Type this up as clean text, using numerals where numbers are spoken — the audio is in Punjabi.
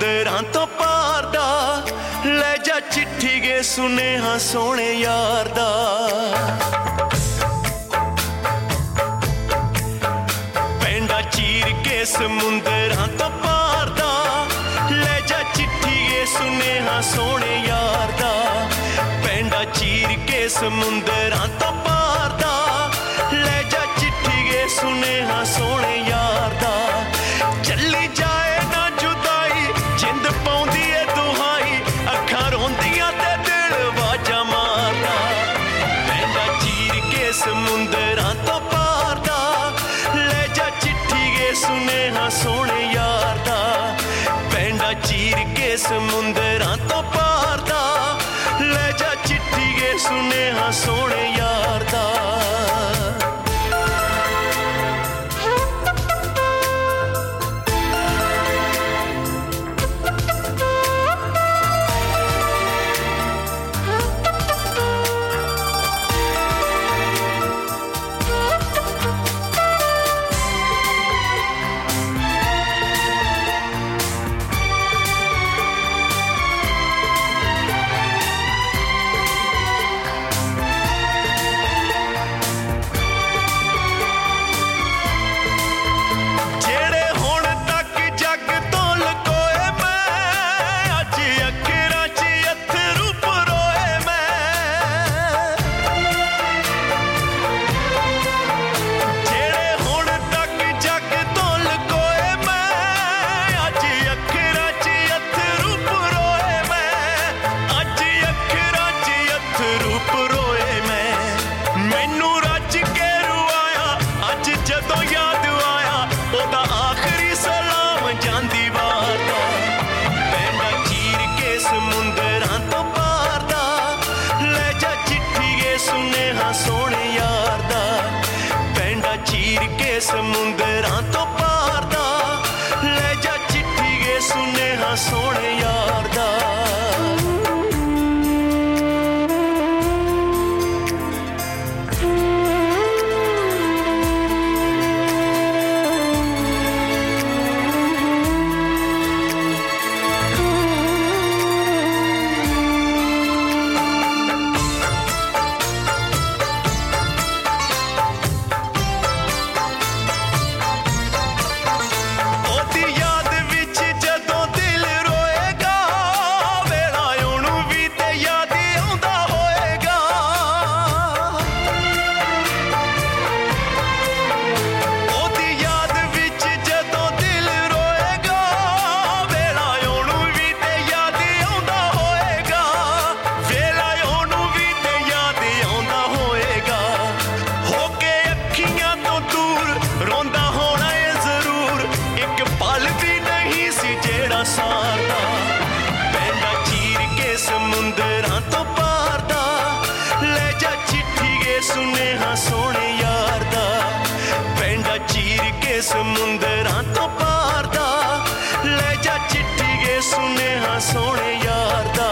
ਸਮੁੰਦਰਾਂ ਤੋਂ ਪਾਰ ਦਾ, ਲੈ ਜਾ ਚਿੱਠੀ ਗੇ ਸੁਨੇਹਾ ਸੋਹਣੇ ਯਾਰ ਦਾ। ਪੈਂਡਾ ਚੀਰ ਕੇ ਸਮੁੰਦਰਾਂ ਤੋਂ ਪਾਰ ਦਾ, ਲੈ ਜਾ ਚਿੱਠੀ ਗੇ ਸੁਨੇਹਾ ਸੋਹਣੇ ਯਾਰ ਦਾ। ਪੈਂਡਾ ਚੀਰ ਕੇ ਸਮੁੰਦਰਾਂ ਤੋਂ ਪਾਰ ਦਾ, ਲੈ ਜਾ ਚਿੱਠੀ ਗੇ ਸੁਨੇਹਾ ਸੋਹਣੇ ਯਾਰ ਦਾ। ਚੱਲੀ ਜਾਏ ਨਾ ਜੁਦਾਈ, ਜਿੰਦ ਪਾਉਂਦੀ ਏ ਦੁਹਾਈ, ਅੱਖਾਂ ਰੋਂਦੀਆਂ ਤੇ ਦਿਲ ਵਾਜਾਂ ਮਾਰਦਾ। ਪੈਂਡਾ ਚੀਰ ਕੇ ਸਮੁੰਦਰਾਂ ਤੋਂ ਪਾਰ ਦਾ, ਲੈ ਜਾ ਚਿੱਠੀ ਗੇ ਸੁਨੇਹਾ ਸੋਹਣੇ ਯਾਰ ਦਾ। ਪੈਂਡਾ ਚੀਰ ਕੇ ਸਮੁੰਦਰਾਂ ਤੋਂ ਪਾਰ ਦਾ, ਲੈ ਜਾ ਚਿੱਠੀ ਗੇ ਸੁਨੇਹਾ ਸੋਹਣੇ ਯਾਰ ਦਾ। ਸਮੁੰਦਰਾਂ ਤੋਂ ਪਾਰ ਦਾ, ਲੈ ਜਾ ਚਿੱਠੀ ਗੇ ਸੁਨੇਹਾ ਸੋਹਣੇ ਯਾਰ ਦਾ। ਪੈਂਡਾ ਚੀਰ ਕੇ ਸਮੁੰਦਰਾਂ ਤੋਂ ਪਾਰ ਦਾ, ਲੈ ਜਾ ਚਿੱਠੀ ਗੇ ਸੁਨੇਹਾ ਸੋਹਣੇ ਯਾਰ ਦਾ। ਪੈਂਡਾ ਚੀਰ ਕੇ ਸਮੁੰਦਰਾਂ ਤੋਂ ਪਾਰ ਦਾ, ਲੈ ਜਾ ਚਿੱਠੀ ਗੇ ਸੁਨੇਹਾ ਸੋਹਣੇ ਯਾਰ ਦਾ।